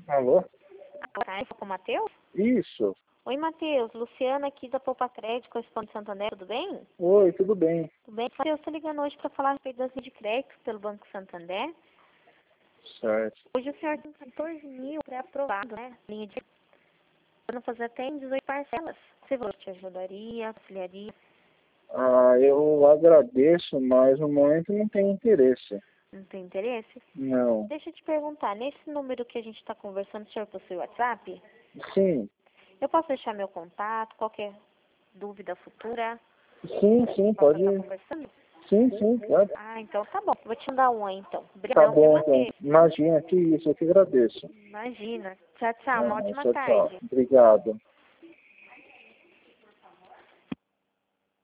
Alô? Boa tarde, com o Matheus? Isso. Oi, Matheus. Luciana aqui da Poupa Crédito, correspondente de Santander, tudo bem? Oi, tudo bem? Tudo bem? Matheus, estou ligando hoje para falar a respeito das linhas de crédito pelo Banco Santander. Certo. Hoje o senhor tem 14 mil pré-aprovado, né? Linha de para fazer até em 18 parcelas. Você falou que te ajudaria, auxiliaria? Eu agradeço, mas no momento não tenho interesse. Não tem interesse? Não. Deixa eu te perguntar, nesse número que a gente está conversando, o senhor possui WhatsApp? Sim. Eu posso deixar meu contato, qualquer dúvida futura? Sim, Posso pode estar ir. conversando? Sim, claro. Ah, então tá bom. Vou te mandar um aí, então. Tá Obrigadão, viu, bom, então. Matheus? Imagina, que isso, eu que agradeço. Imagina. Tchau, tchau. Uma ótima Tchau. tarde. Obrigado.